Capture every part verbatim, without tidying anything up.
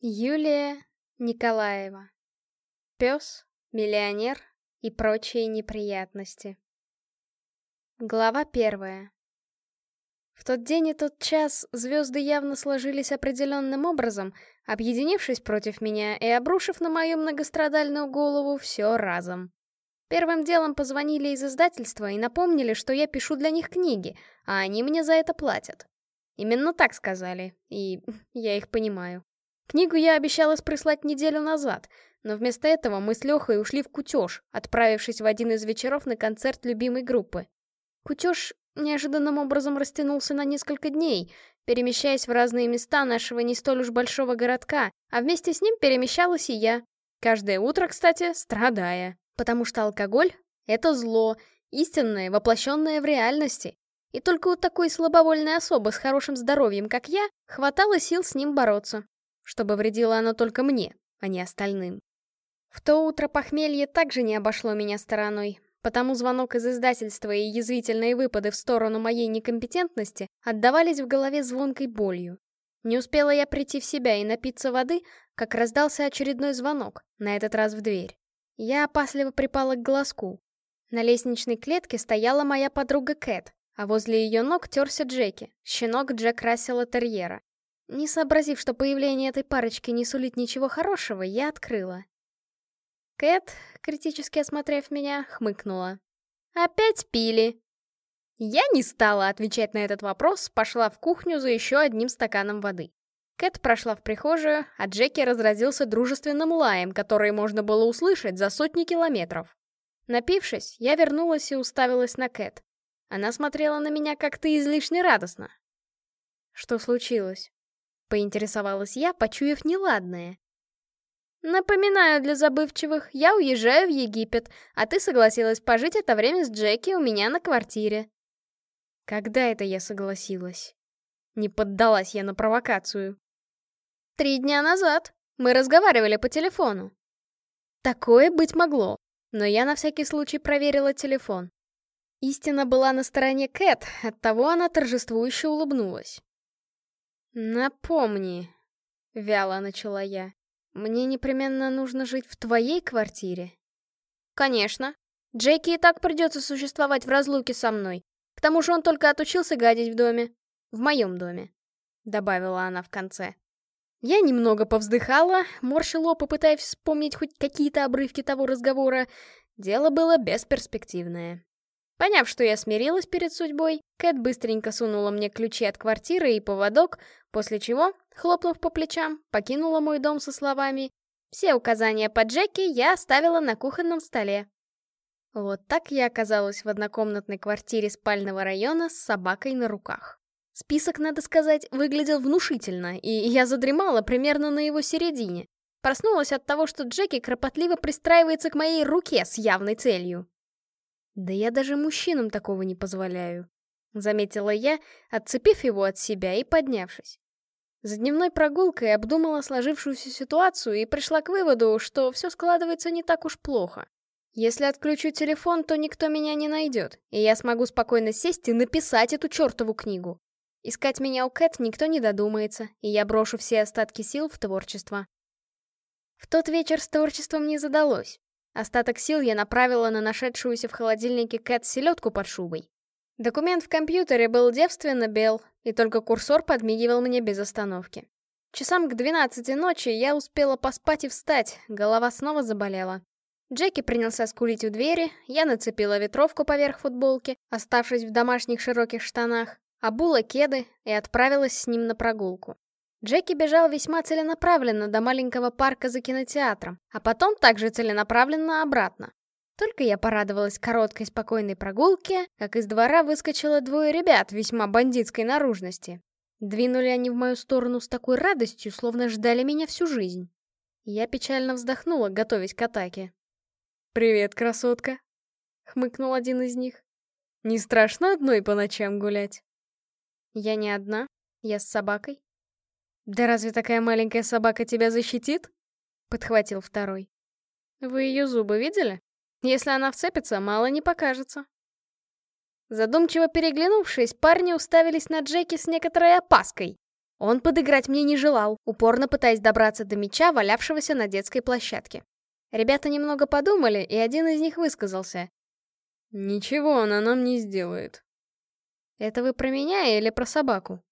Юлия Николаева. Пес, миллионер и прочие неприятности. Глава первая. В тот день и тот час звезды явно сложились определенным образом, объединившись против меня и обрушив на мою многострадальную голову все разом. Первым делом позвонили из издательства и напомнили, что я пишу для них книги, а они мне за это платят. Именно так сказали, и я их понимаю. Книгу я обещалась прислать неделю назад, но вместо этого мы с Лехой ушли в Кутеж, отправившись в один из вечеров на концерт любимой группы. Кутеж неожиданным образом растянулся на несколько дней, перемещаясь в разные места нашего не столь уж большого городка, а вместе с ним перемещалась и я. Каждое утро, кстати, страдая, потому что алкоголь — это зло, истинное, воплощенное в реальности. И только у такой слабовольной особы с хорошим здоровьем, как я, хватало сил с ним бороться. Чтобы вредило оно только мне, а не остальным. В то утро похмелье также не обошло меня стороной, потому звонок из издательства и язвительные выпады в сторону моей некомпетентности отдавались в голове звонкой болью. Не успела я прийти в себя и напиться воды, как раздался очередной звонок, на этот раз в дверь. Я опасливо припала к глазку. На лестничной клетке стояла моя подруга Кэт, а возле ее ног терся Джеки, щенок Джек Рассела Терьера. Не сообразив, что появление этой парочки не сулит ничего хорошего, я открыла. Кэт, критически осмотрев меня, хмыкнула. «Опять пили?» Я не стала отвечать на этот вопрос, пошла в кухню за еще одним стаканом воды. Кэт прошла в прихожую, а Джеки разразился дружественным лаем, который можно было услышать за сотни километров. Напившись, я вернулась и уставилась на Кэт. Она смотрела на меня как-то излишне радостно. «Что случилось?» — поинтересовалась я, почуяв неладное. «Напоминаю для забывчивых, я уезжаю в Египет, а ты согласилась пожить это время с Джеки у меня на квартире». Когда это я согласилась? Не поддалась я на провокацию. «Три дня назад. Мы разговаривали по телефону». Такое быть могло, но я на всякий случай проверила телефон. Истина была на стороне Кэт, оттого она торжествующе улыбнулась. «Напомни», — вяло начала я, — «мне непременно нужно жить в твоей квартире?» «Конечно. Джеки и так придется существовать в разлуке со мной. К тому же он только отучился гадить в доме. В моем доме», — добавила она в конце. Я немного повздыхала, морщила лоб, попытаясь вспомнить хоть какие-то обрывки того разговора. Дело было бесперспективное. Поняв, что я смирилась перед судьбой, Кэт быстренько сунула мне ключи от квартиры и поводок, после чего, хлопнув по плечам, покинула мой дом со словами «Все указания по Джеки я оставила на кухонном столе». Вот так я оказалась в однокомнатной квартире спального района с собакой на руках. Список, надо сказать, выглядел внушительно, и я задремала примерно на его середине. Проснулась от того, что Джеки кропотливо пристраивается к моей руке с явной целью. «Да я даже мужчинам такого не позволяю», — заметила я, отцепив его от себя и поднявшись. За дневной прогулкой обдумала сложившуюся ситуацию и пришла к выводу, что все складывается не так уж плохо. Если отключу телефон, то никто меня не найдет, и я смогу спокойно сесть и написать эту чертову книгу. Искать меня у Кэт никто не додумается, и я брошу все остатки сил в творчество. В тот вечер с творчеством не задалось. Остаток сил я направила на нашедшуюся в холодильнике Кэт селедку под шубой. Документ в компьютере был девственно бел, и только курсор подмигивал мне без остановки. Часам к двенадцати ночи я успела поспать и встать, голова снова заболела. Джеки принялся скулить у двери, я нацепила ветровку поверх футболки, оставшись в домашних широких штанах, обула кеды и отправилась с ним на прогулку. Джеки бежал весьма целенаправленно до маленького парка за кинотеатром, а потом также целенаправленно обратно. Только я порадовалась короткой спокойной прогулке, как из двора выскочило двое ребят весьма бандитской наружности. Двинули они в мою сторону с такой радостью, словно ждали меня всю жизнь. Я печально вздохнула, готовясь к атаке. «Привет, красотка!» — хмыкнул один из них. «Не страшно одной по ночам гулять?» «Я не одна, я с собакой». «Да разве такая маленькая собака тебя защитит?» — подхватил второй. «Вы ее зубы видели? Если она вцепится, мало не покажется». Задумчиво переглянувшись, парни уставились на Джеки с некоторой опаской. Он подыграть мне не желал, упорно пытаясь добраться до мяча, валявшегося на детской площадке. Ребята немного подумали, и один из них высказался. «Ничего она нам не сделает». «Это вы про меня или про собаку?»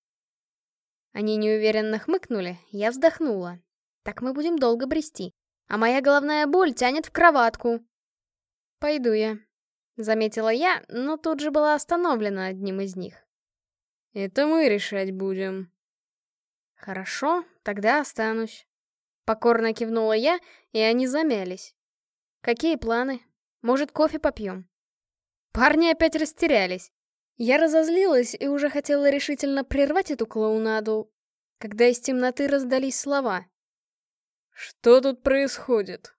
Они неуверенно хмыкнули, я вздохнула. Так мы будем долго брести. А моя головная боль тянет в кроватку. «Пойду я», — заметила я, но тут же была остановлена одним из них. «Это мы решать будем». «Хорошо, тогда останусь». Покорно кивнула я, и они замялись. «Какие планы? Может, кофе попьем?» Парни опять растерялись. Я разозлилась и уже хотела решительно прервать эту клоунаду, когда из темноты раздались слова. «Что тут происходит?»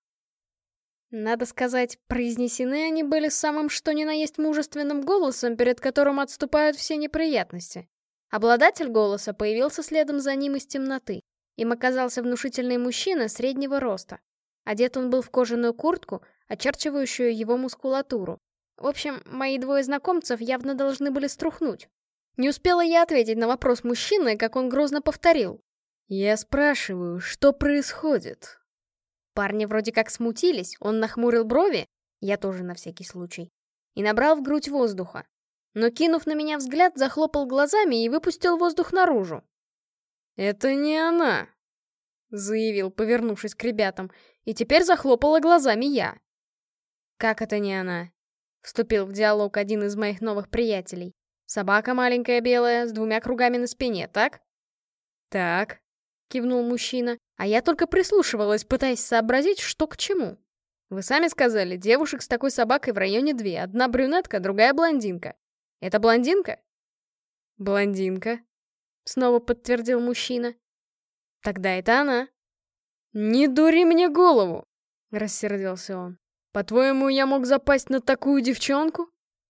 Надо сказать, произнесены они были самым что ни на есть мужественным голосом, перед которым отступают все неприятности. Обладатель голоса появился следом за ним из темноты. Им оказался внушительный мужчина среднего роста. Одет он был в кожаную куртку, очерчивающую его мускулатуру. В общем, мои двое знакомцев явно должны были струхнуть. Не успела я ответить на вопрос мужчины, как он грозно повторил. «Я спрашиваю, что происходит?» Парни вроде как смутились, он нахмурил брови, я тоже на всякий случай, и набрал в грудь воздуха. Но, кинув на меня взгляд, захлопал глазами и выпустил воздух наружу. «Это не она», — заявил, повернувшись к ребятам, и теперь захлопала глазами я. «Как это не она?» — вступил в диалог один из моих новых приятелей. «Собака маленькая белая, с двумя кругами на спине, так?» «Так», — кивнул мужчина, а я только прислушивалась, пытаясь сообразить, что к чему. «Вы сами сказали, девушек с такой собакой в районе две, одна брюнетка, другая блондинка. Это блондинка?» «Блондинка», — снова подтвердил мужчина. «Тогда это она». «Не дури мне голову!» — рассердился он. «По-твоему, я мог запасть на такую девчонку?»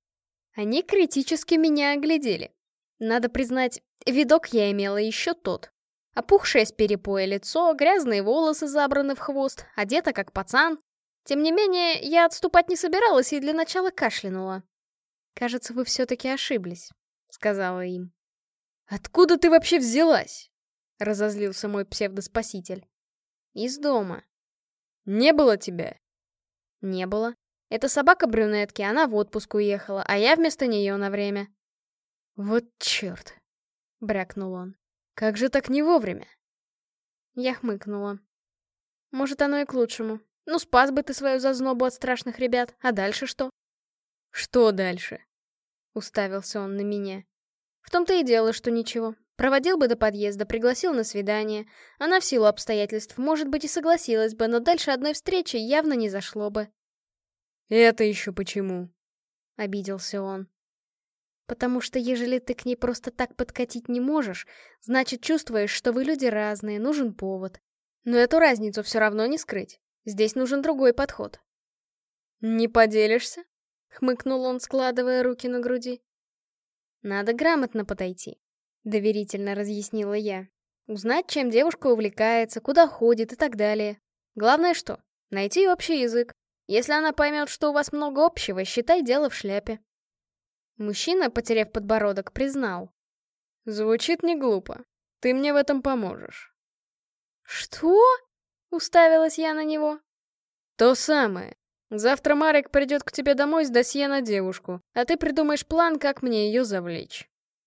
Они критически меня оглядели. Надо признать, видок я имела еще тот. Опухшее с перепоя лицо, грязные волосы забраны в хвост, одета как пацан. Тем не менее, я отступать не собиралась и для начала кашлянула. «Кажется, вы все-таки ошиблись», — сказала им. «Откуда ты вообще взялась?» — разозлился мой псевдоспаситель. «Из дома». «Не было тебя?» «Не было. Это собака брюнетки, она в отпуск уехала, а я вместо нее на время». «Вот черт!» — брякнул он. «Как же так не вовремя?» Я хмыкнула. «Может, оно и к лучшему. Ну, спас бы ты свою зазнобу от страшных ребят, а дальше что?» «Что дальше?» — уставился он на меня. «В том-то и дело, что ничего. Проводил бы до подъезда, пригласил на свидание. Она в силу обстоятельств, может быть, и согласилась бы, но дальше одной встречи явно не зашло бы». «Это еще почему?» — обиделся он. «Потому что ежели ты к ней просто так подкатить не можешь, значит, чувствуешь, что вы люди разные, нужен повод. Но эту разницу все равно не скрыть. Здесь нужен другой подход». «Не поделишься?» — хмыкнул он, складывая руки на груди. «Надо грамотно подойти», — доверительно разъяснила я. «Узнать, чем девушка увлекается, куда ходит и так далее. Главное что? Найти общий язык. Если она поймет, что у вас много общего, считай дело в шляпе». Мужчина, потеряв подбородок, признал. «Звучит не глупо. Ты мне в этом поможешь». «Что?» — уставилась я на него. «То самое. Завтра Марик придет к тебе домой с досье на девушку, а ты придумаешь план, как мне ее завлечь».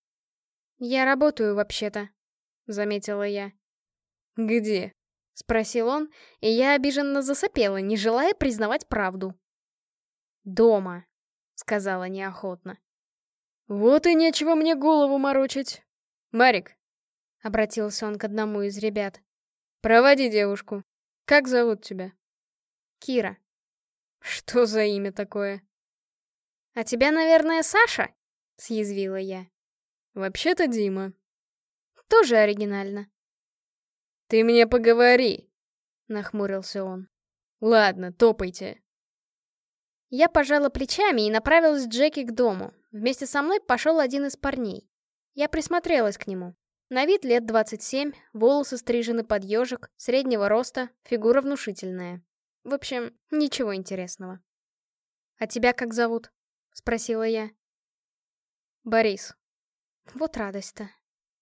«Я работаю, вообще-то», — заметила я. «Где?» — спросил он, и я обиженно засопела, не желая признавать правду. «Дома», — сказала неохотно. «Вот и нечего мне голову морочить. Марик», — обратился он к одному из ребят, — «проводи девушку. Как зовут тебя?» «Кира». «Что за имя такое?» «А тебя, наверное, Саша?» — съязвила я. «Вообще-то Дима». «Тоже оригинально». «Ты мне поговори», — нахмурился он. «Ладно, топайте». Я пожала плечами и направилась к Джеки к дому. Вместе со мной пошел один из парней. Я присмотрелась к нему. На вид лет двадцать семь, волосы стрижены под ежик, среднего роста, фигура внушительная. В общем, ничего интересного. «А тебя как зовут?» — спросила я. «Борис». Вот радость-то.